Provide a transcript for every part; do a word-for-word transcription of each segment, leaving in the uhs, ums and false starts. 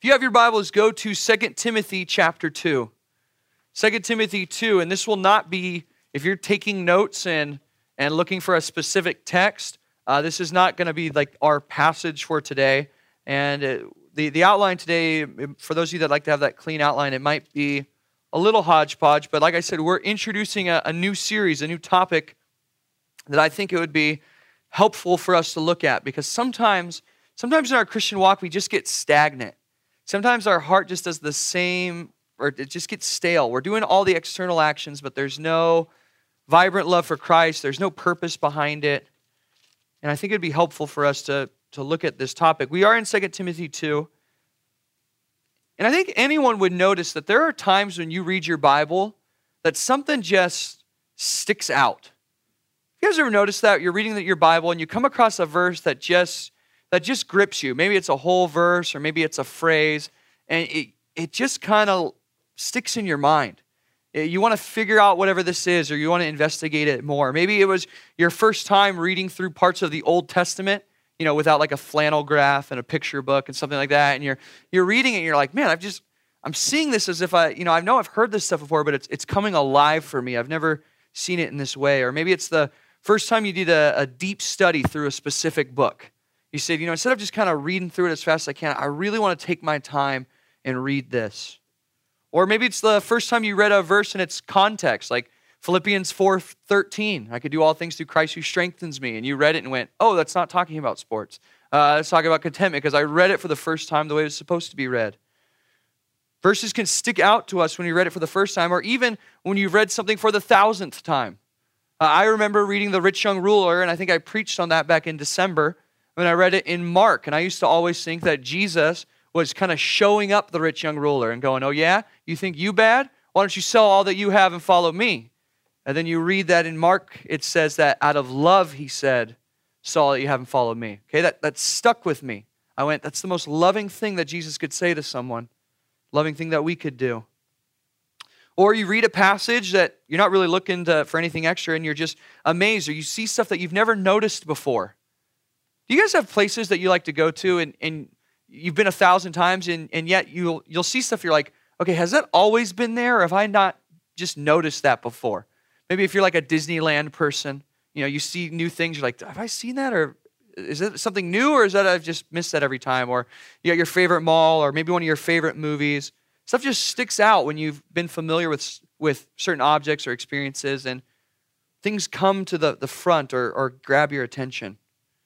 If you have your Bibles, go to Second Timothy chapter two. Second Timothy two, and this will not be, if you're taking notes and, and looking for a specific text, uh, this is not going to be like our passage for today. And it, the, the outline today, for those of you that like to have that clean outline, it might be a little hodgepodge, but like I said, we're introducing a, a new series, a new topic that I think it would be helpful for us to look at, because sometimes, sometimes in our Christian walk, we just get stagnant. Sometimes our heart just does the same, or it just gets stale. We're doing all the external actions, but there's no vibrant love for Christ. There's no purpose behind it. And I think it'd be helpful for us to, to look at this topic. We are in Second Timothy two. And I think anyone would notice that there are times when you read your Bible that something just sticks out. You guys ever notice that? You're reading your Bible and you come across a verse that just that just grips you. Maybe it's a whole verse or maybe it's a phrase, and it, it just kind of sticks in your mind. You want to figure out whatever this is, or you want to investigate it more. Maybe it was your first time reading through parts of the Old Testament, you know, without like a flannel graph and a picture book and something like that, and you're you're reading it and you're like, man, I've just, I'm seeing this as if I, you know, I know I've heard this stuff before, but it's it's coming alive for me. I've never seen it in this way. Or maybe it's the first time you did a, a deep study through a specific book. You said, you know, instead of just kind of reading through it as fast as I can, I really want to take my time and read this. Or maybe it's the first time you read a verse in its context, like Philippians four thirteen. I could do all things through Christ who strengthens me. And you read it and went, oh, that's not talking about sports. Uh, it's talking about contentment, because I read it for the first time the way it was supposed to be read. Verses can stick out to us when you read it for the first time, or even when you've read something for the thousandth time. Uh, I remember reading The Rich Young Ruler, and I think I preached on that back in December when I read it in Mark. And I used to always think that Jesus was kind of showing up the rich young ruler and going, oh yeah, you think you bad? Why don't you sell all that you have and follow me? And then you read that in Mark, it says that out of love, he said, sell all that you have and follow me. Okay, that, that stuck with me. I went, that's the most loving thing that Jesus could say to someone, loving thing that we could do. Or you read a passage that you're not really looking to, for anything extra, and you're just amazed, or you see stuff that you've never noticed before. Do you guys have places that you like to go to, and, and you've been a thousand times, and, and yet you'll you'll see stuff, you're like, okay, has that always been there, or have I not just noticed that before? Maybe if you're like a Disneyland person, you know, you see new things, you're like, have I seen that, or is it something new, or is that I've just missed that every time? Or you got your favorite mall, or maybe one of your favorite movies. Stuff just sticks out when you've been familiar with, with certain objects or experiences, and things come to the, the front or, or grab your attention.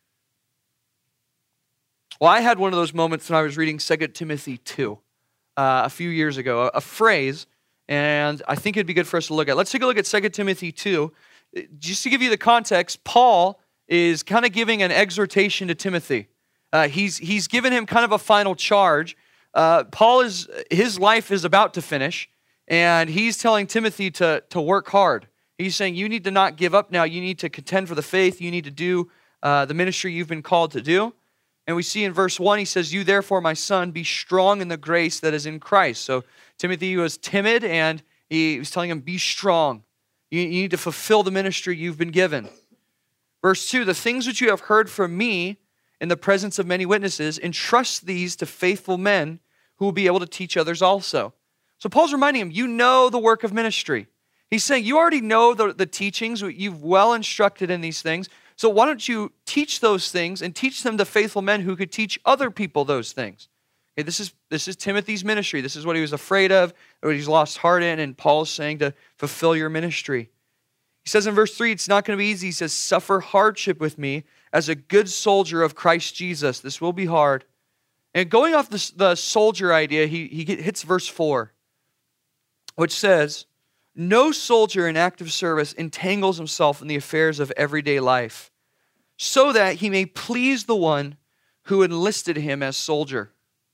Well, I had one of those moments when I was reading Second Timothy two uh, a few years ago, a, a phrase, and I think it'd be good for us to look at. Let's take a look at Second Timothy two. Just to give you the context, Paul is kind of giving an exhortation to Timothy. Uh, he's, he's given him kind of a final charge. Uh, Paul is, his life is about to finish, and he's telling Timothy to, to work hard. He's saying, you need to not give up now. You need to contend for the faith. You need to do uh, the ministry you've been called to do. And we see in verse one, he says, you therefore, my son, be strong in the grace that is in Christ. So Timothy was timid, and he was telling him, be strong. You, you need to fulfill the ministry you've been given. Verse two, the things which you have heard from me in the presence of many witnesses, entrust these to faithful men who will be able to teach others also. So Paul's reminding him, you know the work of ministry. He's saying, you already know the, the teachings, you've well instructed in these things. So why don't you teach those things and teach them to faithful men who could teach other people those things? Okay, this is this is Timothy's ministry. This is what he was afraid of, what he's lost heart in, and Paul's saying to fulfill your ministry. He says in verse three, it's not going to be easy. He says, suffer hardship with me as a good soldier of Christ Jesus. This will be hard. And going off the, the soldier idea, he, he hits verse four, which says, no soldier in active service entangles himself in the affairs of everyday life, so that he may please the one who enlisted him as soldier.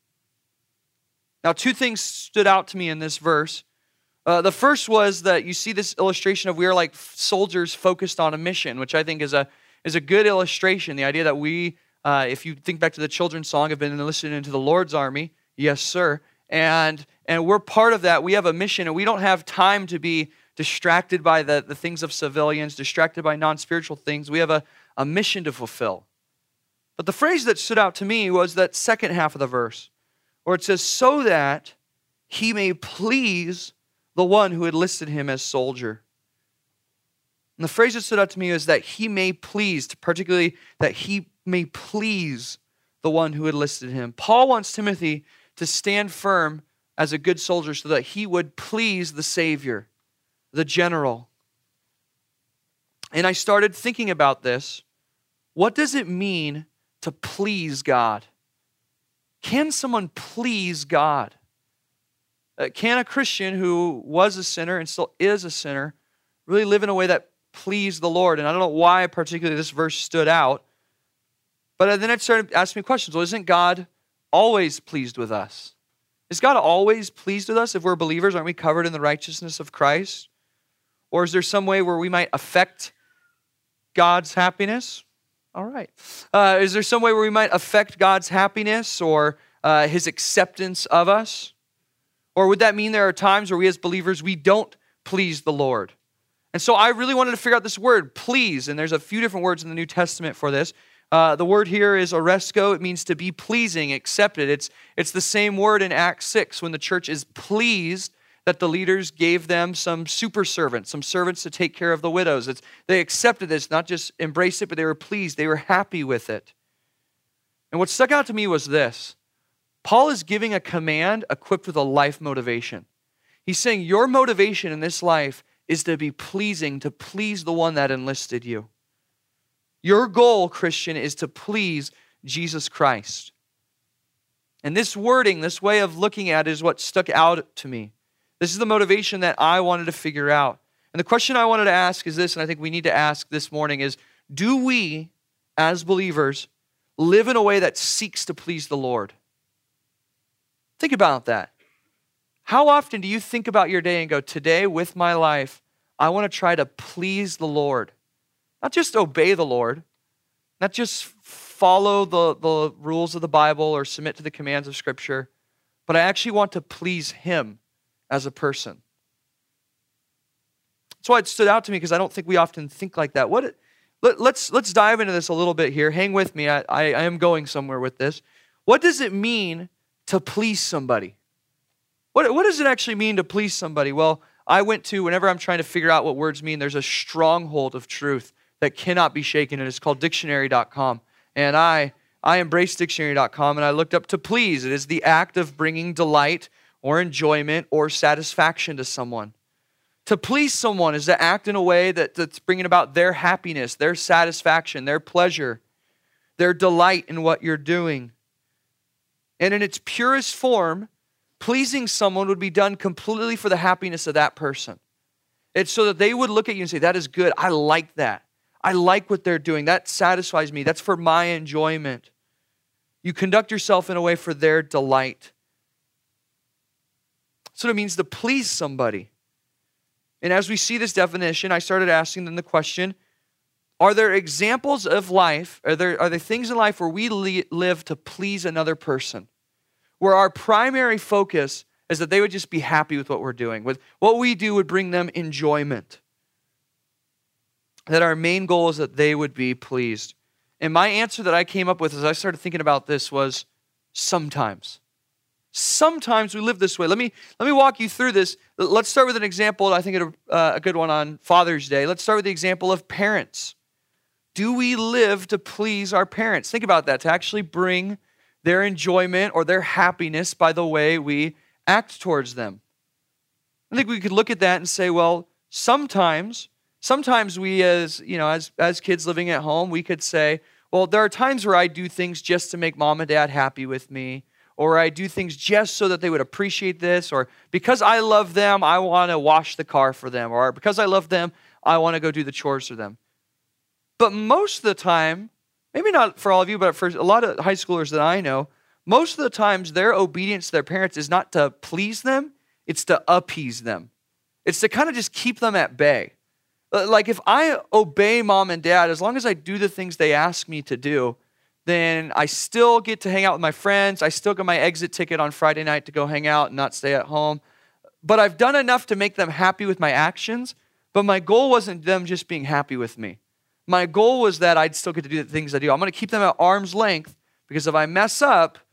Now, two things stood out to me in this verse. Uh, the first was that you see this illustration of we are like soldiers focused on a mission, which I think is a is a good illustration. The idea that we, uh, if you think back to the children's song, have been enlisted into the Lord's army. Yes, sir. And and we're part of that. We have a mission, and we don't have time to be distracted by the, the things of civilians, distracted by non-spiritual things. We have a, a mission to fulfill. But the phrase that stood out to me was that second half of the verse, Or it says, so that he may please the one who enlisted him as soldier. And the phrase that stood out to me is that he may please, particularly that he may please the one who enlisted him. Paul wants Timothy to stand firm as a good soldier so that he would please the Savior, the general. And I started thinking about this. What does it mean to please God? Can someone please God? Uh, can a Christian who was a sinner and still is a sinner really live in a way that pleased the Lord? And I don't know why particularly this verse stood out, but then it started asking me questions. Well, isn't God always pleased with us? Is God always pleased with us? If we're believers, aren't we covered in the righteousness of Christ? Or is there some way where we might affect God's happiness? All right. Uh, is there some way where we might affect God's happiness or uh, his acceptance of us? Or would that mean there are times where we as believers, we don't please the Lord? And so I really wanted to figure out this word, please, and there's a few different words in the New Testament for this. Uh, the word here is oresco. It means to be pleasing, accepted. It's, it's the same word in Acts six when the church is pleased that the leaders gave them some super servants, some servants to take care of the widows. It's, they accepted this, not just embraced it, but they were pleased. They were happy with it. And what stuck out to me was this. Paul is giving a command equipped with a life motivation. He's saying your motivation in this life is to be pleasing, to please the one that enlisted you. Your goal, Christian, is to please Jesus Christ. And this wording, this way of looking at it is what stuck out to me. This is the motivation that I wanted to figure out. And the question I wanted to ask is this, and I think we need to ask this morning is, do we, as believers, live in a way that seeks to please the Lord? Think about that. How often do you think about your day and go, today with my life, I want to try to please the Lord? Not just obey the Lord, not just follow the, the rules of the Bible or submit to the commands of Scripture, but I actually want to please Him as a person. That's why it stood out to me, because I don't think we often think like that. What? Let, let's, let's dive into this a little bit here. Hang with me. I, I, I am going somewhere with this. What does it mean to please somebody? What, what does it actually mean to please somebody? Well, I went to, whenever I'm trying to figure out what words mean, there's a stronghold of truth that cannot be shaken, and it's called dictionary dot com. And I, I embraced dictionary dot com, and I looked up to please. It is the act of bringing delight or enjoyment or satisfaction to someone. To please someone is to act in a way that, that's bringing about their happiness, their satisfaction, their pleasure, their delight in what you're doing. And in its purest form, pleasing someone would be done completely for the happiness of that person. It's so that they would look at you and say, that is good. I like that. I like what they're doing. That satisfies me. That's for my enjoyment. You conduct yourself in a way for their delight. That's what it means to please somebody. And as we see this definition, I started asking them the question, are there examples of life, are there, are there things in life where we li- live to please another person? Where our primary focus is that they would just be happy with what we're doing, with what we do would bring them enjoyment. That our main goal is that they would be pleased. And my answer that I came up with as I started thinking about this was sometimes. Sometimes we live this way. Let me, let me walk you through this. Let's start with an example. I think it's a, a good one on Father's Day. Let's start with the example of parents. Do we live to please our parents? Think about that, to actually bring their enjoyment or their happiness by the way we act towards them. I think we could look at that and say, well, sometimes, sometimes we as, you know, as, as kids living at home, we could say, well, there are times where I do things just to make mom and dad happy with me, or I do things just so that they would appreciate this, or because I love them, I want to wash the car for them, or because I love them, I want to go do the chores for them. But most of the time, maybe not for all of you, but for a lot of high schoolers that I know, most of the times their obedience to their parents is not to please them, it's to appease them. It's to kind of just keep them at bay. Like if I obey mom and dad, as long as I do the things they ask me to do, then I still get to hang out with my friends. I still get my exit ticket on Friday night to go hang out and not stay at home. But I've done enough to make them happy with my actions, but my goal wasn't them just being happy with me. My goal was that I'd still get to do the things I do. I'm going to keep them at arm's length, because if I mess up,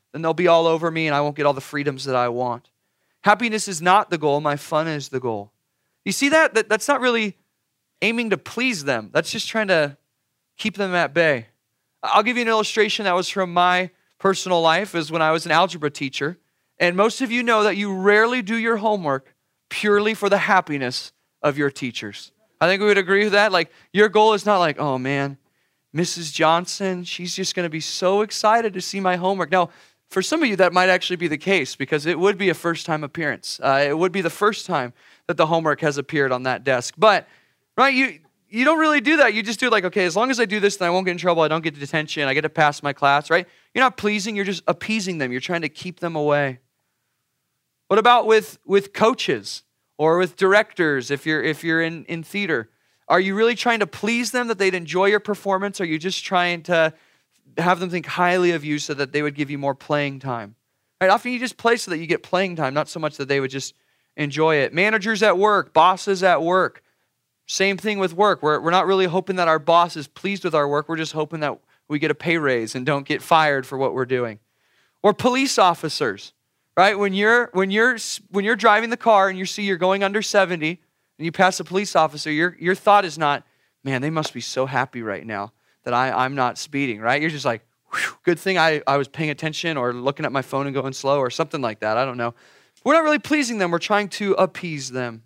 then they'll be all over me and I won't get all the freedoms that I want. Happiness is not the goal. My fun is the goal. You see that? that? That's not really aiming to please them. That's just trying to keep them at bay. I'll give you an illustration that was from my personal life, is when I was an algebra teacher. And most of you know that you rarely do your homework purely for the happiness of your teachers. I think we would agree with that. Like, your goal is not like, oh man, Missus Johnson, she's just going to be so excited to see my homework. Now, for some of you, that might actually be the case, because it would be a first-time appearance. Uh, it would be the first time that the homework has appeared on that desk. But, right, you you don't really do that. You just do it like, okay, as long as I do this, then I won't get in trouble. I don't get detention. I get to pass my class, right? You're not pleasing. You're just appeasing them. You're trying to keep them away. What about with, with coaches or with directors if you're, if you're in, in theater? Are you really trying to please them that they'd enjoy your performance? Or are you just trying to have them think highly of you so that they would give you more playing time? Right? Often you just play so that you get playing time, not so much that they would just enjoy it. Managers at work, bosses at work, same thing with work. We're, we're not really hoping that our boss is pleased with our work. We're just hoping that we get a pay raise and don't get fired for what we're doing. Or police officers, right? When you're, when you're, when you're driving the car and you see you're going under seventy and you pass a police officer, your, your thought is not, man, they must be so happy right now that I, I'm not speeding, right? You're just like, whew, good thing I, I was paying attention or looking at my phone and going slow or something like that. I don't know. We're not really pleasing them. We're trying to appease them.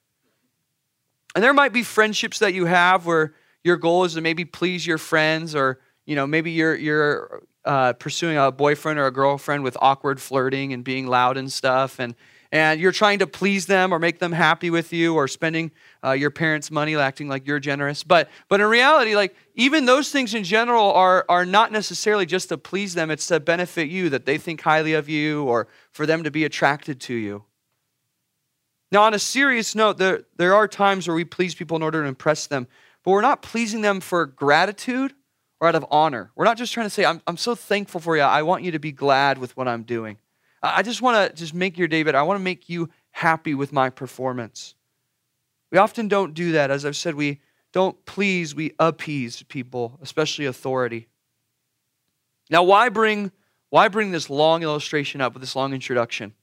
And there might be friendships that you have where your goal is to maybe please your friends, or, you know, maybe you're, you're uh, pursuing a boyfriend or a girlfriend with awkward flirting and being loud and stuff. And, and you're trying to please them or make them happy with you, or spending uh, your parents' money, acting like you're generous. But but in reality, like, even those things in general are, are not necessarily just to please them. It's to benefit you, that they think highly of you, or for them to be attracted to you. Now, on a serious note, there, there are times where we please people in order to impress them, but we're not pleasing them for gratitude or out of honor. We're not just trying to say, I'm, I'm so thankful for you. I want you to be glad with what I'm doing. I just want to just make your day better. I want to make you happy with my performance. We often don't do that. As I've said, we don't please, we appease people, especially authority. Now, why bring, why bring this long illustration up with this long introduction?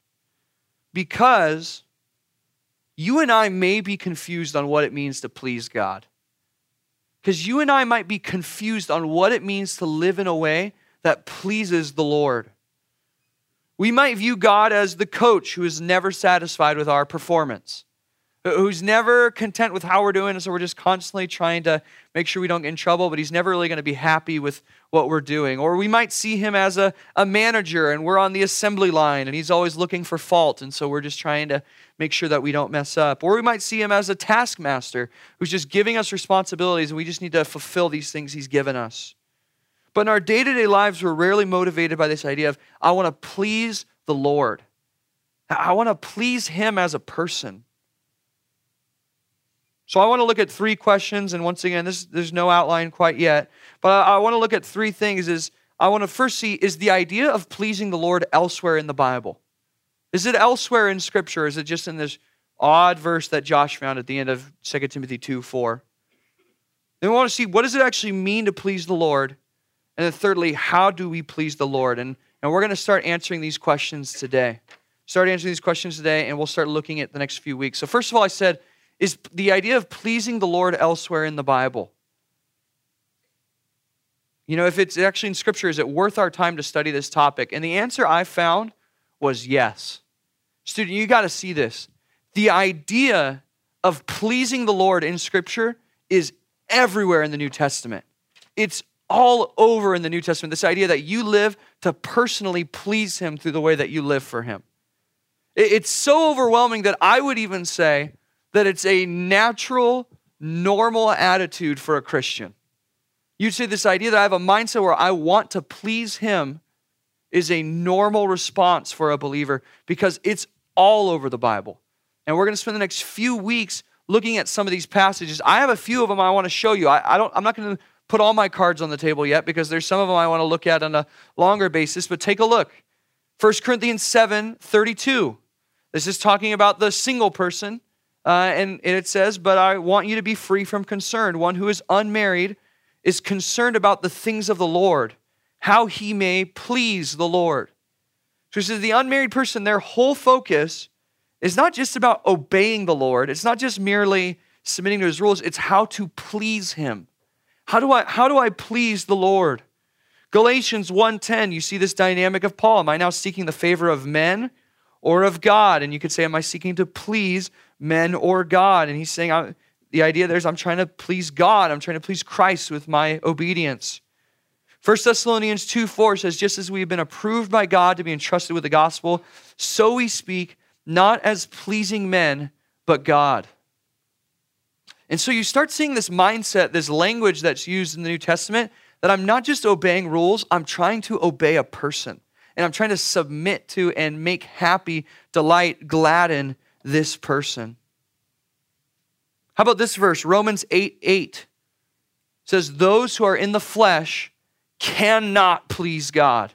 Because you and I may be confused on what it means to please God. Because you and I might be confused on what it means to live in a way that pleases the Lord. We might view God as the coach who is never satisfied with our performance, who's never content with how we're doing, and so we're just constantly trying to make sure we don't get in trouble, but he's never really going to be happy with what we're doing. Or we might see him as a, a manager, and we're on the assembly line, and he's always looking for fault, and so we're just trying to make sure that we don't mess up. Or we might see him as a taskmaster who's just giving us responsibilities, and we just need to fulfill these things he's given us. But in our day-to-day lives, we're rarely motivated by this idea of, I want to please the Lord. I want to please him as a person. So I want to look at three questions, and once again, this, there's no outline quite yet, but I, I want to look at three things. Is I want to first see, is the idea of pleasing the Lord elsewhere in the Bible? Is it elsewhere in Scripture? Is it just in this odd verse that Josh found at the end of Second Timothy two four? Then we want to see, what does it actually mean to please the Lord? And then thirdly, how do we please the Lord? And, and we're going to start answering these questions today. Start answering these questions today, and we'll start looking at the next few weeks. So first of all, I said, is the idea of pleasing the Lord elsewhere in the Bible? You know, if it's actually in Scripture, is it worth our time to study this topic? And the answer I found was yes. Student, you got to see this. The idea of pleasing the Lord in Scripture is everywhere in the New Testament. It's all over in the New Testament, this idea that you live to personally please him through the way that you live for him. It's so overwhelming that I would even say that it's a natural, normal attitude for a Christian. You'd say this idea that I have a mindset where I want to please him is a normal response for a believer, because it's all over the Bible. And we're going to spend the next few weeks looking at some of these passages. I have a few of them I want to show you. I, I don't, I'm not going to put all my cards on the table yet, because there's some of them I want to look at on a longer basis, but take a look. First Corinthians seven thirty-two. This is talking about the single person. Uh, and, and it says, but I want you to be free from concern. One who is unmarried is concerned about the things of the Lord, how he may please the Lord. So he says the unmarried person, their whole focus is not just about obeying the Lord. It's not just merely submitting to his rules. It's how to please him. How do I, how do I please the Lord? Galatians one ten, you see this dynamic of Paul. Am I now seeking the favor of men or of God? And you could say, am I seeking to please men or God? And he's saying, I, the idea there is I'm trying to please God. I'm trying to please Christ with my obedience. First Thessalonians two four says, just as we have been approved by God to be entrusted with the gospel, so we speak not as pleasing men, but God. And so you start seeing this mindset, this language that's used in the New Testament, that I'm not just obeying rules, I'm trying to obey a person. And I'm trying to submit to and make happy, delight, gladden this person. How about this verse? Romans eight eight says, those who are in the flesh cannot please God.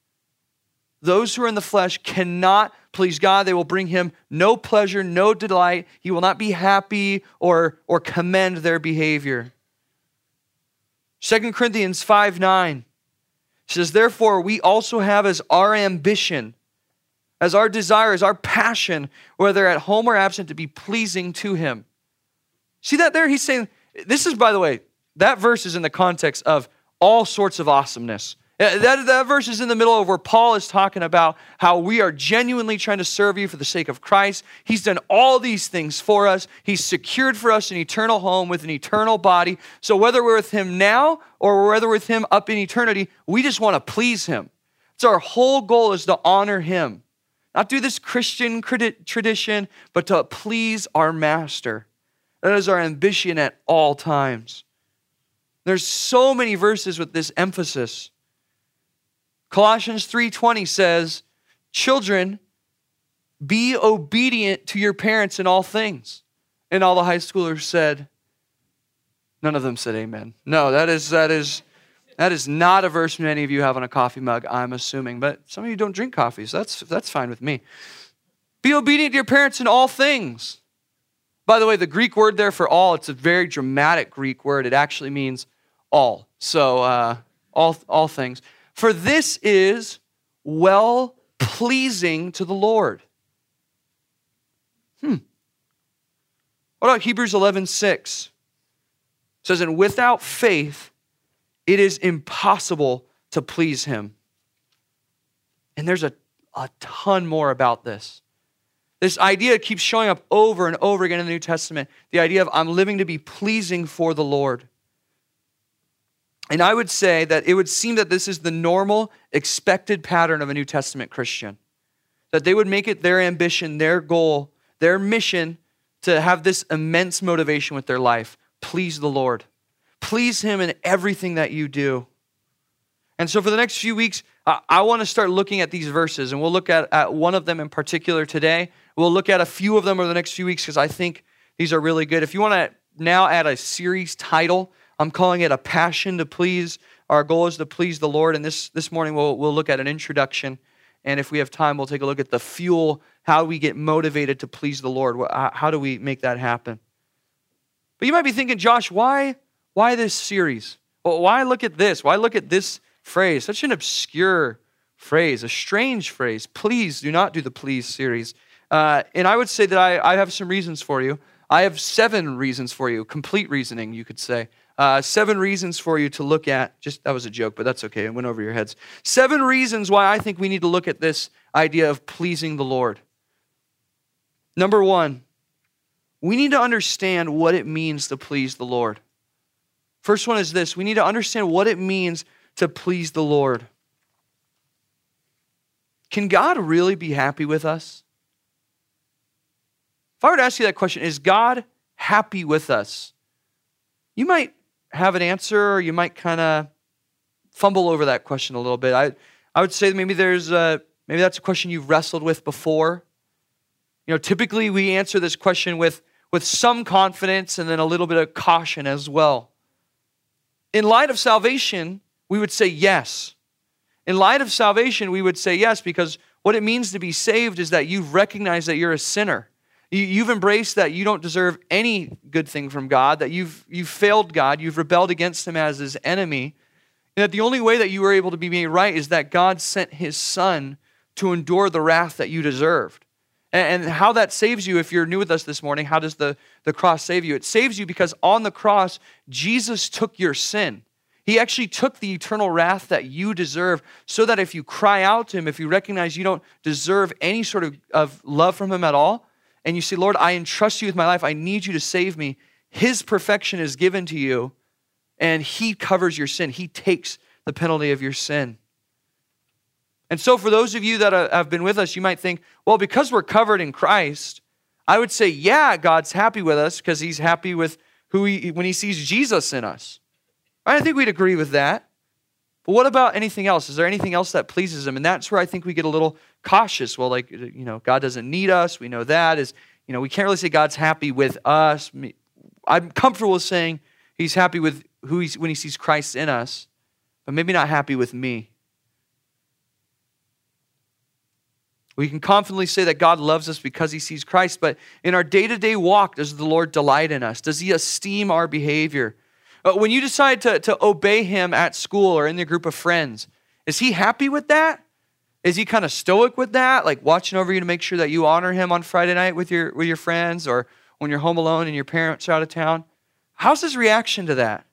Those who are in the flesh cannot please God. They will bring him no pleasure, no delight. He will not be happy or, or commend their behavior. Second Corinthians five nine says, therefore, we also have as our ambition, as our desire, as our passion, whether at home or absent, to be pleasing to him. See that there? He's saying, this is, by the way, that verse is in the context of all sorts of awesomeness. That, that verse is in the middle of where Paul is talking about how we are genuinely trying to serve you for the sake of Christ. He's done all these things for us. He's secured for us an eternal home with an eternal body. So whether we're with him now or whether we're with him up in eternity, we just want to please him. So our whole goal is to honor him. Not do this Christian tradition, but to please our master. That is our ambition at all times. There's so many verses with this emphasis. Colossians three twenty says, children, be obedient to your parents in all things. And all the high schoolers said, none of them said amen. No, that is, that is, that is not a verse many of you have on a coffee mug, I'm assuming. But some of you don't drink coffee, so that's, that's fine with me. Be obedient to your parents in all things. By the way, the Greek word there for all, it's a very dramatic Greek word. It actually means all. So uh, all, all things. For this is well-pleasing to the Lord. Hmm. What about Hebrews eleven six? It says, and without faith, it is impossible to please him. And there's a, a ton more about this. This idea keeps showing up over and over again in the New Testament. The idea of I'm living to be pleasing for the Lord. And I would say that it would seem that this is the normal, expected pattern of a New Testament Christian. That they would make it their ambition, their goal, their mission to have this immense motivation with their life. Please the Lord. Please him in everything that you do. And so for the next few weeks, I want to start looking at these verses, and we'll look at, at one of them in particular today. We'll look at a few of them over the next few weeks because I think these are really good. If you want to now add a series title, I'm calling it A Passion to Please. Our goal is to please the Lord. And this, this morning we'll, we'll look at an introduction. And if we have time, we'll take a look at the fuel, how we get motivated to please the Lord. How do we make that happen? But you might be thinking, Josh, why, why this series? Well, why look at this? Why look at this phrase? Such an obscure phrase, a strange phrase. Please do not do the please series. Uh, and I would say that I, I have some reasons for you. I have seven reasons for you, complete reasoning, you could say. Uh, seven reasons for you to look at. Just that was a joke, but that's okay. It went over your heads. Seven reasons why I think we need to look at this idea of pleasing the Lord. Number one, we need to understand what it means to please the Lord. First one is this. We need to understand what it means to please the Lord. Can God really be happy with us? If I were to ask you that question, is God happy with us? You might have an answer, or you might kind of fumble over that question a little bit. I, I would say that maybe there's a, maybe that's a question you've wrestled with before. You know, typically we answer this question with, with some confidence and then a little bit of caution as well. In light of salvation, we would say yes. In light of salvation, we would say yes, because what it means to be saved is that you've recognized that you're a sinner. You've embraced that you don't deserve any good thing from God, that you've, you've failed God, you've rebelled against him as his enemy, and that the only way that you were able to be made right is that God sent his son to endure the wrath that you deserved. And how that saves you, if you're new with us this morning, how does the, the cross save you? It saves you because on the cross, Jesus took your sin. He actually took the eternal wrath that you deserve so that if you cry out to him, if you recognize you don't deserve any sort of, of love from him at all, and you say, Lord, I entrust you with my life. I need you to save me. His perfection is given to you, and he covers your sin. He takes the penalty of your sin. And so for those of you that have been with us, you might think, well, because we're covered in Christ, I would say, yeah, God's happy with us because he's happy with who he, when he sees Jesus in us. I think we'd agree with that. But what about anything else? Is there anything else that pleases him? And that's where I think we get a little cautious. Well, like, you know, God doesn't need us. We know that. Is, you know, we can't really say God's happy with us. I'm comfortable with saying he's happy with who he's when he sees Christ in us, but maybe not happy with me. We can confidently say that God loves us because he sees Christ, but in our day-to-day walk, does the Lord delight in us? Does he esteem our behavior? Uh, when you decide to, to obey him at school or in the group of friends, is he happy with that? Is he kind of stoic with that? Like watching over you to make sure that you honor him on Friday night with your, with your friends, or when you're home alone and your parents are out of town? How's his reaction to that?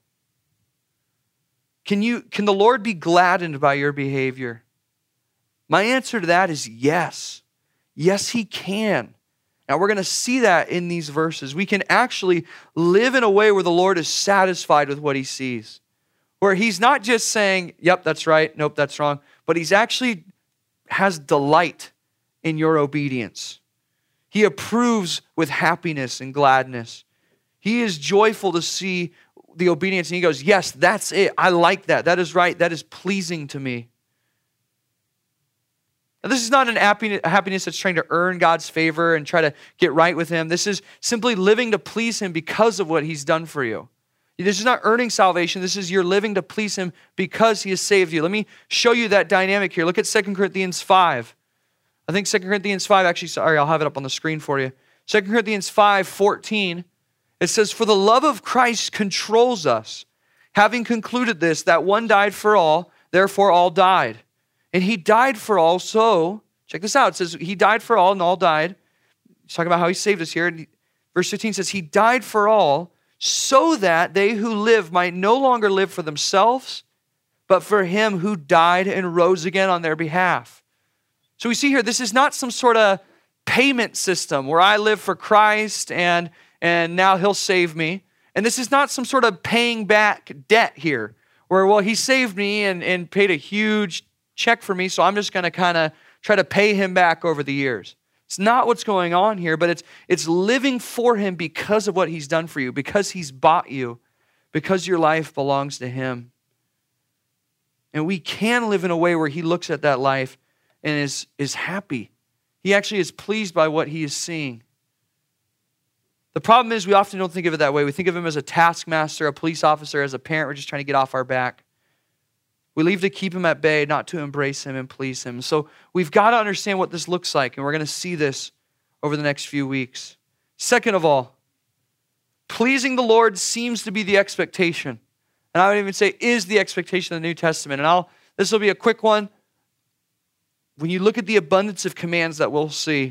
Can you, can the Lord be gladdened by your behavior? My answer to that is yes. Yes, he can. Now, we're going to see that in these verses. We can actually live in a way where the Lord is satisfied with what he sees, where he's not just saying, yep, that's right, nope, that's wrong, but he's actually has delight in your obedience. He approves with happiness and gladness. He is joyful to see the obedience, and he goes, yes, that's it. I like that. That is right. That is pleasing to me. Now, this is not an happiness that's trying to earn God's favor and try to get right with him. This is simply living to please him because of what he's done for you. This is not earning salvation. This is you're living to please him because he has saved you. Let me show you that dynamic here. Look at Second Corinthians five. I think Second Corinthians five, actually, sorry, I'll have it up on the screen for you. Second Corinthians five fourteen, it says, for the love of Christ controls us, having concluded this, that one died for all, therefore all died. And he died for all, so, check this out, it says he died for all and all died. He's talking about how he saved us here. And verse fifteen says, he died for all so that they who live might no longer live for themselves, but for him who died and rose again on their behalf. So we see here, this is not some sort of payment system where I live for Christ and, and now he'll save me. And this is not some sort of paying back debt here where, well, he saved me and, and paid a huge check for me, so I'm just going to kind of try to pay him back over the years. It's not what's going on here, but it's it's living for him because of what he's done for you, because he's bought you, because your life belongs to him. And we can live in a way where he looks at that life and is, is happy. He actually is pleased by what he is seeing. The problem is we often don't think of it that way. We think of him as a taskmaster, a police officer, as a parent. We're just trying to get off our back. We leave to keep him at bay, not to embrace him and please him. So we've got to understand what this looks like, and we're going to see this over the next few weeks. Second of all, pleasing the Lord seems to be the expectation. And I would even say is the expectation of the New Testament. And I'll this will be a quick one. When you look at the abundance of commands that we'll see,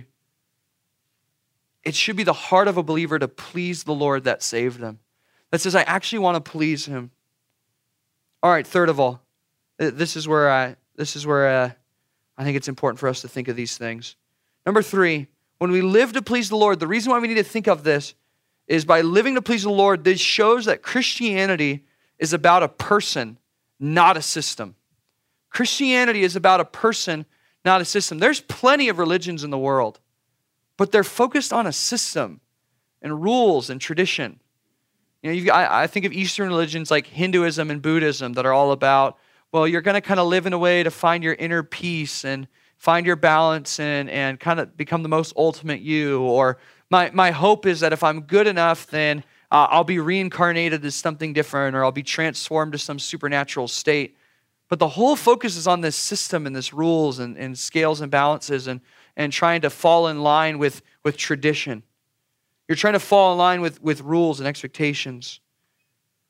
it should be the heart of a believer to please the Lord that saved them. That says, I actually want to please him. All right, third of all, This is where I, this is where uh, I think it's important for us to think of these things. Number three, when we live to please the Lord, the reason why we need to think of this is by living to please the Lord, this shows that Christianity is about a person, not a system. Christianity is about a person, not a system. There's plenty of religions in the world, but they're focused on a system and rules and tradition. You know, you've, I, I think of Eastern religions like Hinduism and Buddhism that are all about, well, you're going to kind of live in a way to find your inner peace and find your balance and, and kind of become the most ultimate you. Or my, my hope is that if I'm good enough, then uh, I'll be reincarnated as something different, or I'll be transformed to some supernatural state. But the whole focus is on this system and this rules and, and scales and balances and, and trying to fall in line with, with tradition. You're trying to fall in line with, with rules and expectations.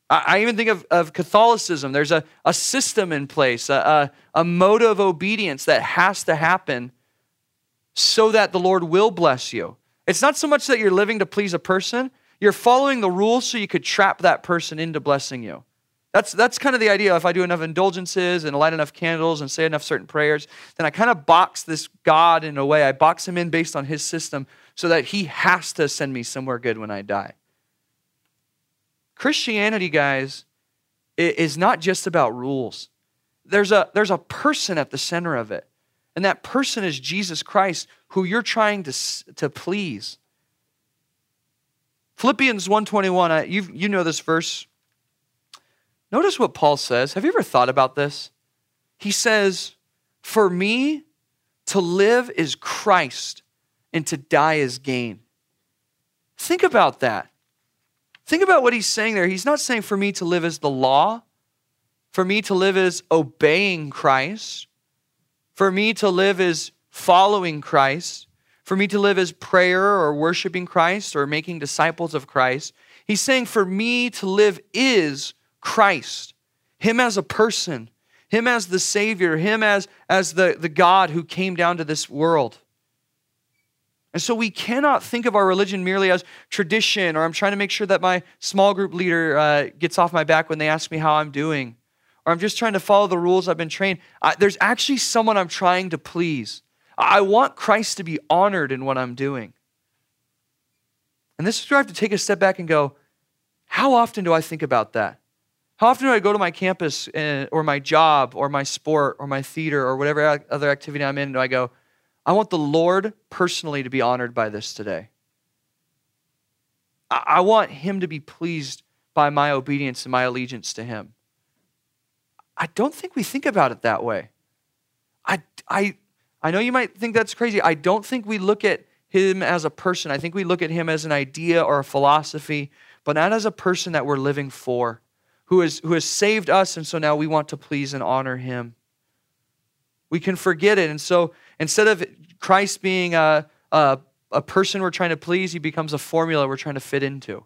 I, I even think of, of Catholicism. There's a, a system in place, a, a, a mode of obedience that has to happen so that the Lord will bless you. It's not so much that you're living to please a person, you're following the rules so you could trap that person into blessing you. That's, that's kind of the idea. If I do enough indulgences and light enough candles and say enough certain prayers, then I kind of box this God in a way. I box him in based on his system so that he has to send me somewhere good when I die. Christianity, guys, is not just about rules. There's a, there's a person at the center of it. And that person is Jesus Christ, who you're trying to, to please. Philippians one twenty-one, you you know this verse. Notice what Paul says. Have you ever thought about this? He says, for me, to live is Christ, and to die is gain. Think about that. Think about what he's saying there. He's not saying for me to live as the law, for me to live as obeying Christ, for me to live as following Christ, for me to live as prayer or worshiping Christ or making disciples of Christ. He's saying for me to live is Christ, him as a person, him as the Savior, him as, as the, the God who came down to this world. And so we cannot think of our religion merely as tradition, or I'm trying to make sure that my small group leader uh, gets off my back when they ask me how I'm doing, or I'm just trying to follow the rules I've been trained. I, there's actually someone I'm trying to please. I want Christ to be honored in what I'm doing. And this is where I have to take a step back and go, how often do I think about that? How often do I go to my campus and, or my job or my sport or my theater or whatever other activity I'm in, and do I go, I want the Lord personally to be honored by this today. I, I want him to be pleased by my obedience and my allegiance to him. I don't think we think about it that way. I, I, I know you might think that's crazy. I don't think we look at him as a person. I think we look at him as an idea or a philosophy, but not as a person that we're living for, who has, who has saved us, and so now we want to please and honor him. We can forget it. And so instead of Christ being a, a, a person we're trying to please, he becomes a formula we're trying to fit into.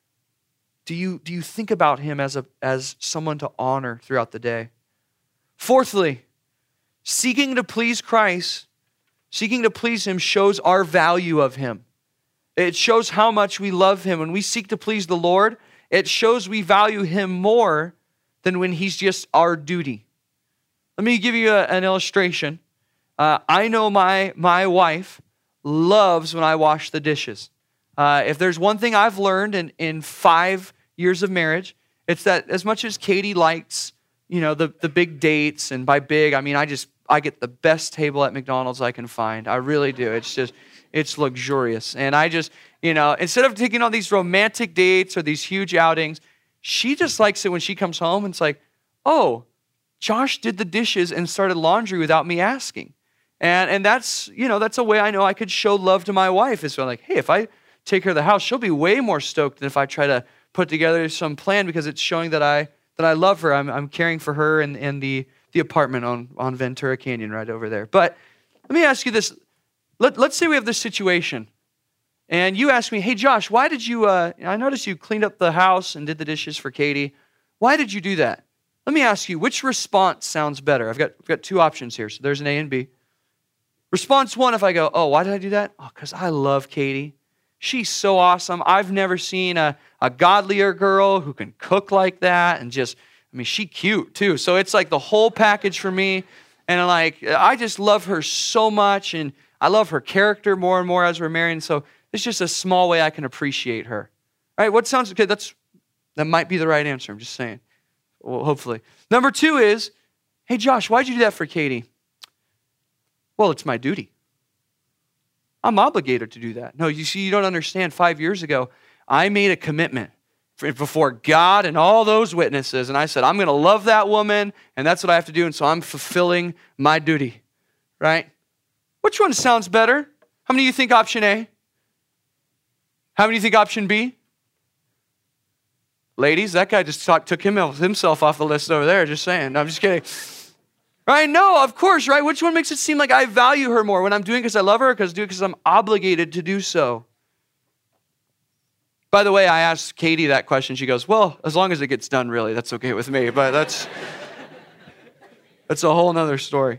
Do you, do you think about him as, a, as someone to honor throughout the day? Fourthly, seeking to please Christ, seeking to please him shows our value of him. It shows how much we love him. When we seek to please the Lord, it shows we value him more than when he's just our duty. Let me give you a, an illustration. Uh, I know my, my wife loves when I wash the dishes. Uh, if there's one thing I've learned in, in five years of marriage, it's that as much as Katie likes, you know, the, the big dates, and by big, I mean, I just, I get the best table at McDonald's I can find. I really do. It's just, it's luxurious. And I just, you know, instead of taking on these romantic dates or these huge outings, she just likes it when she comes home and it's like, oh, Josh did the dishes and started laundry without me asking. And and that's, you know, that's a way I know I could show love to my wife, is so like, hey, if I take her to the house, she'll be way more stoked than if I try to put together some plan, because it's showing that I that I love her. I'm I'm caring for her and, and the, the apartment on, on Ventura Canyon right over there. But let me ask you this. Let, let's say we have this situation, and you ask me, hey, Josh, why did you, uh, I noticed you cleaned up the house and did the dishes for Katie. Why did you do that? Let me ask you, which response sounds better? I've got, I've got two options here, so there's an A and B. Response one, if I go, oh, why did I do that? Oh, because I love Katie. She's so awesome. I've never seen a, a godlier girl who can cook like that, and just, I mean, she cute too. So it's like the whole package for me. And like, I just love her so much, and I love her character more and more as we're marrying. So it's just a small way I can appreciate her. All right, what sounds good? That's, that might be the right answer. I'm just saying. Well, hopefully. Number two is, hey, Josh, why'd you do that for Katie? Well, it's my duty. I'm obligated to do that. No, you see, you don't understand. Five years ago, I made a commitment before God and all those witnesses, and I said, I'm going to love that woman, and that's what I have to do, and so I'm fulfilling my duty, right? Which one sounds better? How many of you think option A? How many of you think option B? Ladies, that guy just talk, took him, himself off the list over there, just saying. No, I'm just kidding. Right? No, of course, right? Which one makes it seem like I value her more? When I'm doing it because I love her, or because I do it because I'm obligated to do so? By the way, I asked Katie that question. She goes, well, as long as it gets done, really, that's okay with me. But that's, that's a whole nother story.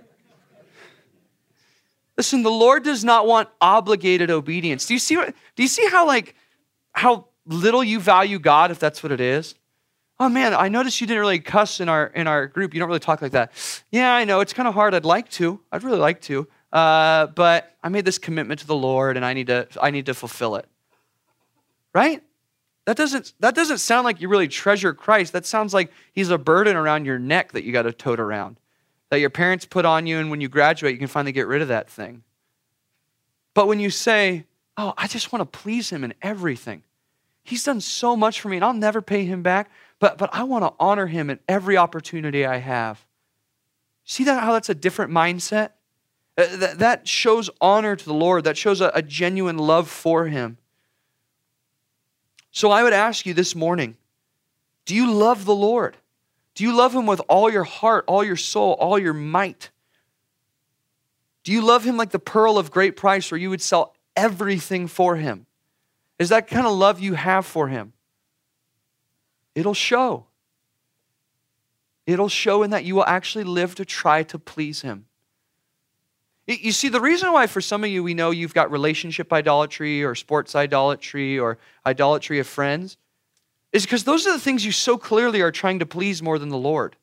Listen, the Lord does not want obligated obedience. Do you see what, do you see how like, how little you value God if that's what it is? Oh man, I noticed you didn't really cuss in our in our group. You don't really talk like that. Yeah, I know, it's kind of hard. I'd like to. I'd really like to. Uh, but I made this commitment to the Lord and I need to I need to fulfill it. Right? That doesn't that doesn't sound like you really treasure Christ. That sounds like he's a burden around your neck that you got to tote around. That your parents put on you, and when you graduate, you can finally get rid of that thing. But when you say, oh, I just want to please him in everything. He's done so much for me, and I'll never pay him back, but, but I want to honor him in every opportunity I have. See that how that's a different mindset? Uh, that, that shows honor to the Lord. That shows a, a genuine love for him. So I would ask you this morning, do you love the Lord? Do you love him with all your heart, all your soul, all your might? Do you love him like the pearl of great price where you would sell everything for him? Is that kind of love you have for him? It'll show. It'll show in that you will actually live to try to please him. You see, the reason why for some of you we know you've got relationship idolatry or sports idolatry or idolatry of friends is because those are the things you so clearly are trying to please more than the Lord.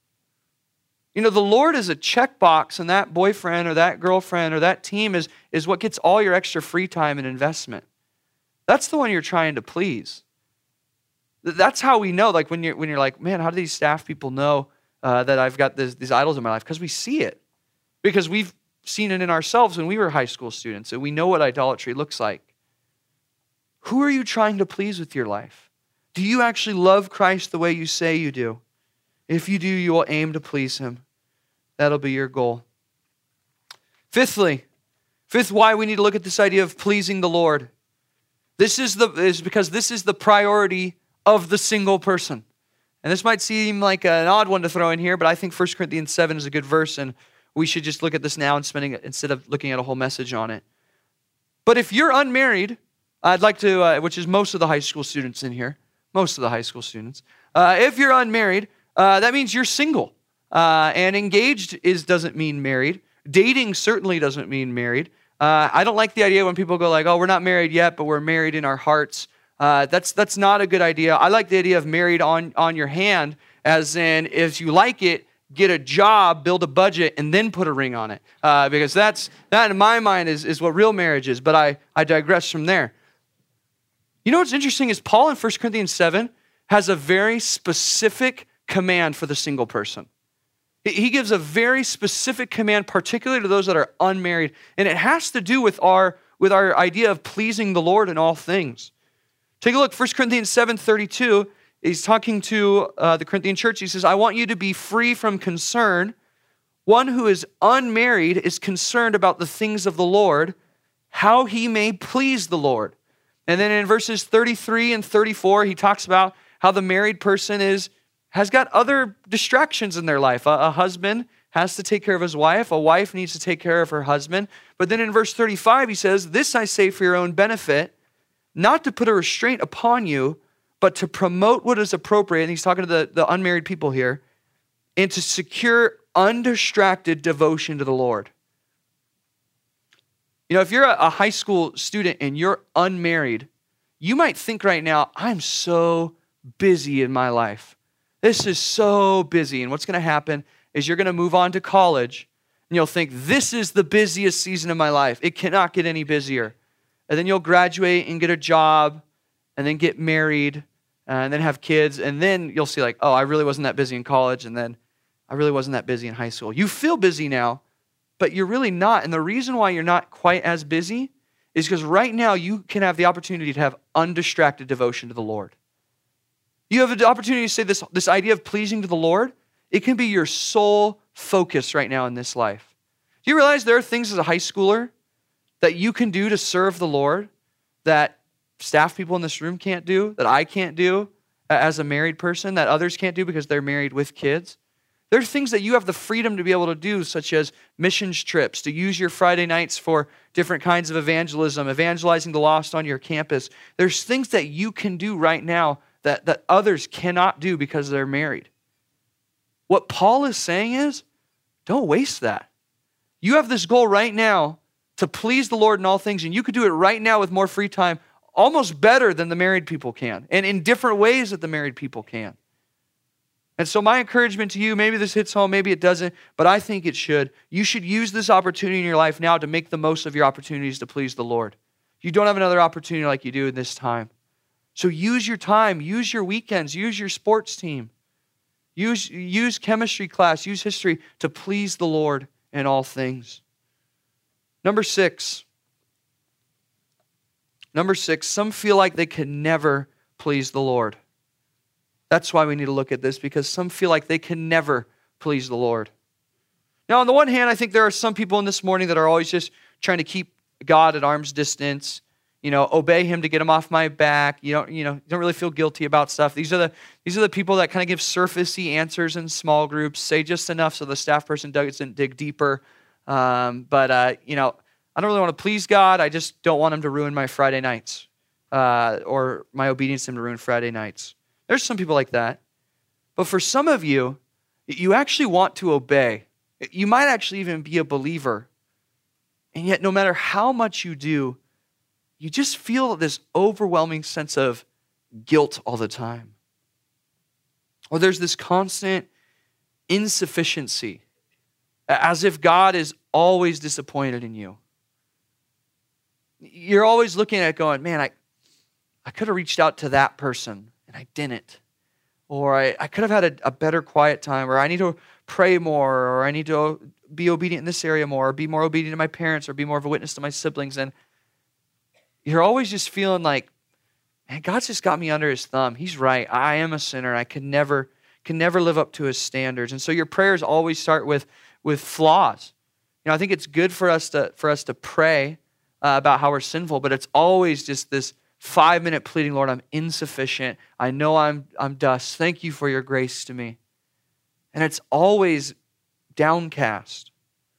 You know, the Lord is a checkbox, and that boyfriend or that girlfriend or that team is, is what gets all your extra free time and investment. That's the one you're trying to please. That's how we know, like when you're, when you're like, man, how do these staff people know uh, that I've got this, these idols in my life? Because we see it. Because we've seen it in ourselves when we were high school students, and we know what idolatry looks like. Who are you trying to please with your life? Do you actually love Christ the way you say you do? If you do, you will aim to please him. That'll be your goal. Fifthly, fifth why we need to look at this idea of pleasing the Lord. This is the is because this is the priority of the single person. And this might seem like an odd one to throw in here, but I think First Corinthians seven is a good verse, and we should just look at this now and spending it instead of looking at a whole message on it. But if you're unmarried, I'd like to, uh, which is most of the high school students in here, most of the high school students. Uh, if you're unmarried, uh, that means you're single. Uh, and engaged is doesn't mean married. Dating certainly doesn't mean married. Uh, I don't like the idea when people go like, oh, we're not married yet, but we're married in our hearts. Uh, that's that's not a good idea. I like the idea of married on, on your hand, as in if you like it, get a job, build a budget, and then put a ring on it. Uh, because that's that in my mind is, is what real marriage is, but I, I digress from there. You know what's interesting is Paul in First Corinthians seven has a very specific command for the single person. He gives a very specific command, particularly to those that are unmarried, and it has to do with our, with our idea of pleasing the Lord in all things. Take a look, First Corinthians seven thirty-two, he's talking to uh, the Corinthian church. He says, I want you to be free from concern. One who is unmarried is concerned about the things of the Lord, how he may please the Lord. And then in verses thirty-three and thirty-four, he talks about how the married person is has got other distractions in their life. A, a husband has to take care of his wife. A wife needs to take care of her husband. But then in verse thirty-five, he says, this I say for your own benefit, not to put a restraint upon you, but to promote what is appropriate. And he's talking to the, the unmarried people here, and to secure undistracted devotion to the Lord. You know, if you're a, a high school student and you're unmarried, you might think right now, I'm so busy in my life. This is so busy. And what's going to happen is you're going to move on to college and you'll think, this is the busiest season of my life. It cannot get any busier. And then you'll graduate and get a job and then get married uh, and then have kids. And then you'll see like, oh, I really wasn't that busy in college. And then I really wasn't that busy in high school. You feel busy now, but you're really not. And the reason why you're not quite as busy is because right now you can have the opportunity to have undistracted devotion to the Lord. You have the opportunity to say this, this idea of pleasing to the Lord, it can be your sole focus right now in this life. Do you realize there are things as a high schooler that you can do to serve the Lord that staff people in this room can't do, that I can't do as a married person, that others can't do because they're married with kids? There are things that you have the freedom to be able to do, such as missions trips, to use your Friday nights for different kinds of evangelism, evangelizing the lost on your campus. There's things that you can do right now that, that others cannot do because they're married. What Paul is saying is, don't waste that. You have this goal right now to please the Lord in all things, and you could do it right now with more free time, almost better than the married people can, and in different ways that the married people can. And so my encouragement to you, maybe this hits home, maybe it doesn't, but I think it should. You should use this opportunity in your life now to make the most of your opportunities to please the Lord. You don't have another opportunity like you do in this time. So use your time, use your weekends, use your sports team, use, use chemistry class, use history to please the Lord in all things. Number six. Number six, some feel like they can never please the Lord. That's why we need to look at this, because some feel like they can never please the Lord. Now, on the one hand, I think there are some people in this morning that are always just trying to keep God at arm's distance, you know, obey him to get him off my back. You don't, you know, don't really feel guilty about stuff. These are the these are the people that kind of give surfacey answers in small groups, say just enough so the staff person doesn't dig deeper. Um, but uh, you know, I don't really want to please God. I just don't want him to ruin my Friday nights, uh, or my obedience to him to ruin Friday nights. There's some people like that. But for some of you, you actually want to obey. You might actually even be a believer. And yet, no matter how much you do, you just feel this overwhelming sense of guilt all the time. Or there's this constant insufficiency, as if God is always disappointed in you. You're always looking at it going, man, I, I could have reached out to that person, and I didn't. Or I, I could have had a, a better quiet time, or I need to pray more, or I need to be obedient in this area more, or be more obedient to my parents, or be more of a witness to my siblings. And you're always just feeling like, man, God's just got me under his thumb. He's right. I am a sinner. I can never, can never live up to his standards. And so your prayers always start with, with flaws. You know, I think it's good for us to, for us to pray uh, about how we're sinful, but it's always just this five-minute pleading, Lord, I'm insufficient. I know I'm I'm dust. Thank you for your grace to me. And it's always downcast.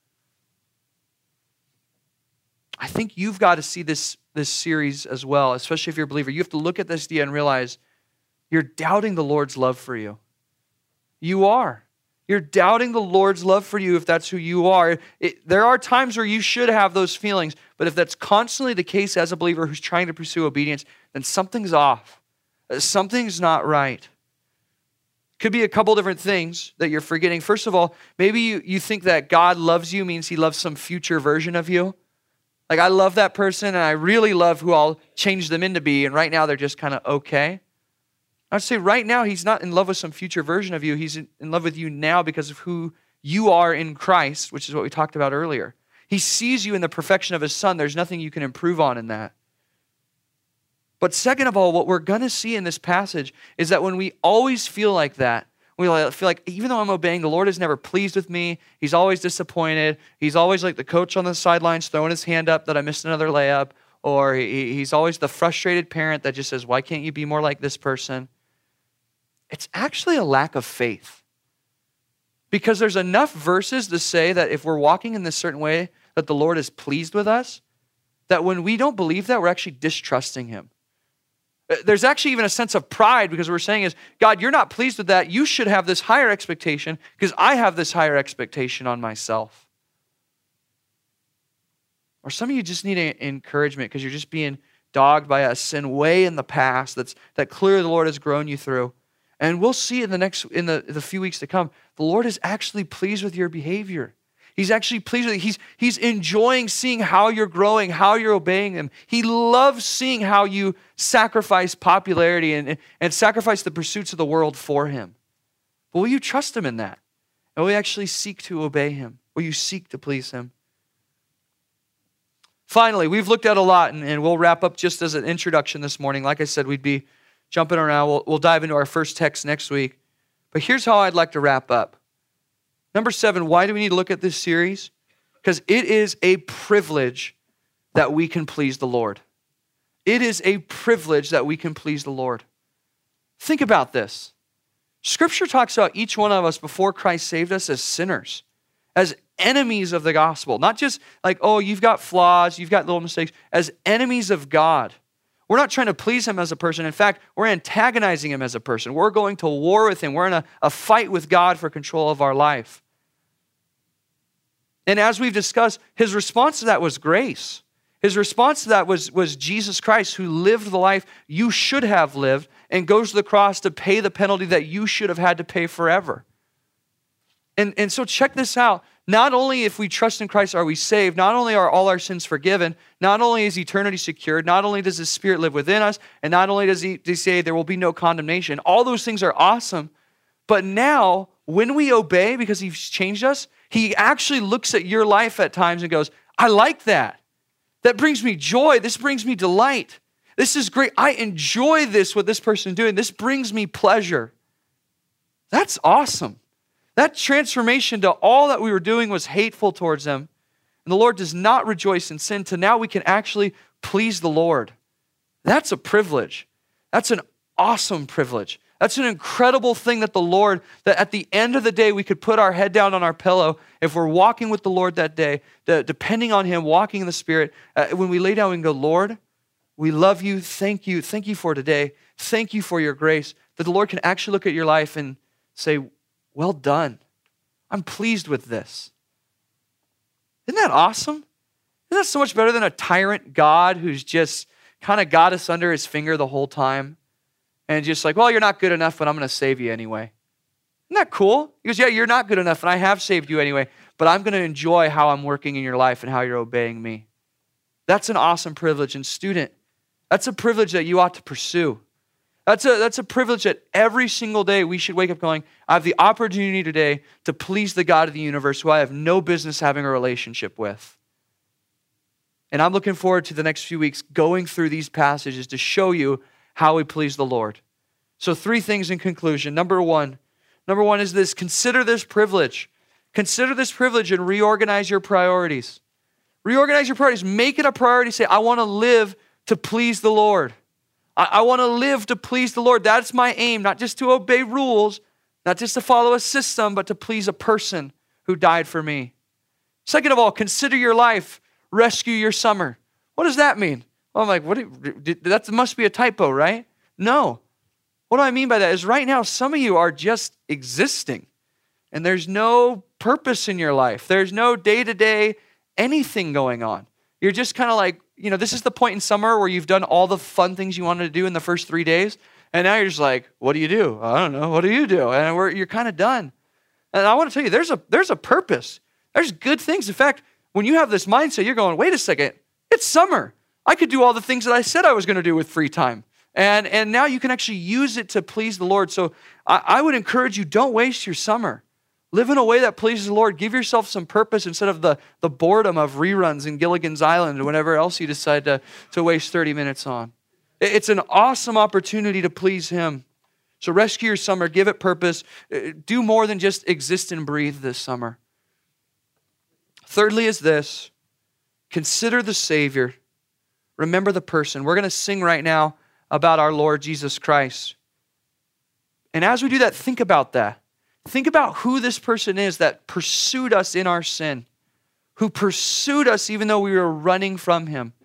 I think you've got to see this, this series as well, especially if you're a believer. You have to look at this idea and realize you're doubting the Lord's love for you. You are. You're doubting the Lord's love for you if that's who you are. It, there are times where you should have those feelings, but if that's constantly the case as a believer who's trying to pursue obedience, then something's off. Something's not right. Could be a couple different things that you're forgetting. First of all, maybe you, you think that God loves you means he loves some future version of you. Like, I love that person and I really love who I'll change them into be, and right now they're just kind of okay. I'd say right now he's not in love with some future version of you. He's in love with you now because of who you are in Christ, which is what we talked about earlier. He sees you in the perfection of his Son. There's nothing you can improve on in that. But second of all, what we're going to see in this passage is that when we always feel like that, we feel like even though I'm obeying, the Lord is never pleased with me. He's always disappointed. He's always like the coach on the sidelines throwing his hand up that I missed another layup. Or he's always the frustrated parent that just says, why can't you be more like this person? It's actually a lack of faith. Because there's enough verses to say that if we're walking in this certain way, that the Lord is pleased with us, that when we don't believe that, we're actually distrusting him. There's actually even a sense of pride because we're saying is, God, you're not pleased with that. You should have this higher expectation because I have this higher expectation on myself. Or some of you just need encouragement because you're just being dogged by a sin way in the past that's that clearly the Lord has grown you through. And we'll see in the next in the, the few weeks to come, the Lord is actually pleased with your behavior. He's actually pleased with it. He's, he's enjoying seeing how you're growing, how you're obeying him. He loves seeing how you sacrifice popularity and, and sacrifice the pursuits of the world for him. But will you trust him in that? And will you actually seek to obey him? Will you seek to please him? Finally, we've looked at a lot, and, and we'll wrap up just as an introduction this morning. Like I said, we'd be jumping around. We'll, we'll dive into our first text next week. But here's how I'd like to wrap up. Number seven, why do we need to look at this series? Because it is a privilege that we can please the Lord. It is a privilege that we can please the Lord. Think about this. Scripture talks about each one of us before Christ saved us as sinners, as enemies of the gospel. Not just like, oh, you've got flaws, you've got little mistakes, as enemies of God. We're not trying to please him as a person. In fact, we're antagonizing him as a person. We're going to war with him. We're in a, a fight with God for control of our life. And as we've discussed, his response to that was grace. His response to that was, was Jesus Christ, who lived the life you should have lived and goes to the cross to pay the penalty that you should have had to pay forever. And, and so check this out. Not only if we trust in Christ are we saved, not only are all our sins forgiven, not only is eternity secured, not only does his Spirit live within us, and not only does he, does he say there will be no condemnation. All those things are awesome. But now, when we obey because he's changed us, he actually looks at your life at times and goes, I like that. That brings me joy. This brings me delight. This is great. I enjoy this, what this person is doing. This brings me pleasure. That's awesome. That transformation to all that we were doing was hateful towards them. And the Lord does not rejoice in sin. To now we can actually please the Lord. That's a privilege. That's an awesome privilege. That's an incredible thing that the Lord, that at the end of the day, we could put our head down on our pillow if we're walking with the Lord that day, the, depending on him, walking in the Spirit. Uh, when we lay down and go, Lord, we love you. Thank you. Thank you for today. Thank you for your grace. That the Lord can actually look at your life and say, well done. I'm pleased with this. Isn't that awesome? Isn't that so much better than a tyrant God who's just kind of got us under his finger the whole time? And just like, well, you're not good enough, but I'm going to save you anyway. Isn't that cool? He goes, yeah, you're not good enough, and I have saved you anyway, but I'm going to enjoy how I'm working in your life and how you're obeying me. That's an awesome privilege. And student, that's a privilege that you ought to pursue. That's a, that's a privilege that every single day we should wake up going, I have the opportunity today to please the God of the universe who I have no business having a relationship with. And I'm looking forward to the next few weeks going through these passages to show you how we please the Lord. So three things in conclusion. Number one, number one is this: consider this privilege. Consider this privilege and reorganize your priorities. Reorganize your priorities. Make it a priority. Say, I want to live to please the Lord. I, I want to live to please the Lord. That's my aim, not just to obey rules, not just to follow a system, but to please a person who died for me. Second of all, consider your life. Rescue your summer. What does that mean? Well, I'm like, what? Do you, that must be a typo, right? No. What do I mean by that is right now, some of you are just existing and there's no purpose in your life. There's no day-to-day anything going on. You're just kind of like, you know, this is the point in summer where you've done all the fun things you wanted to do in the first three days. And now you're just like, what do you do? I don't know. What do you do? And we're, you're kind of done. And I want to tell you, there's a, there's a purpose. There's good things. In fact, when you have this mindset, you're going, wait a second, it's summer. I could do all the things that I said I was going to do with free time. And, and now you can actually use it to please the Lord. So I, I would encourage you, don't waste your summer. Live in a way that pleases the Lord. Give yourself some purpose instead of the, the boredom of reruns in Gilligan's Island or whatever else you decide to, to waste thirty minutes on. It's an awesome opportunity to please him. So rescue your summer. Give it purpose. Do more than just exist and breathe this summer. Thirdly is this: consider the Savior. Remember the person. We're going to sing right now about our Lord Jesus Christ. And as we do that, think about that. Think about who this person is that pursued us in our sin, who pursued us even though we were running from him,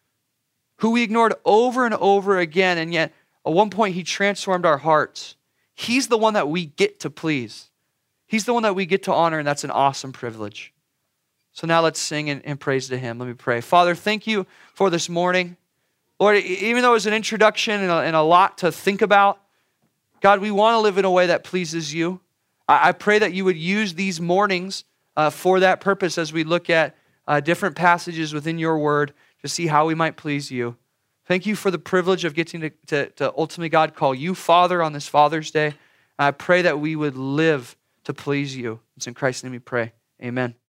who we ignored over and over again, and yet at one point he transformed our hearts. He's the one that we get to please. He's the one that we get to honor, and that's an awesome privilege. So now let's sing and, and praise to him. Let me pray. Father, thank you for this morning. Lord, even though it was an introduction and a, and a lot to think about, God, we want to live in a way that pleases you. I, I pray that you would use these mornings uh, for that purpose as we look at uh, different passages within your word to see how we might please you. Thank you for the privilege of getting to, to, to ultimately, God, call you Father on this Father's Day. I pray that we would live to please you. It's in Christ's name we pray. Amen.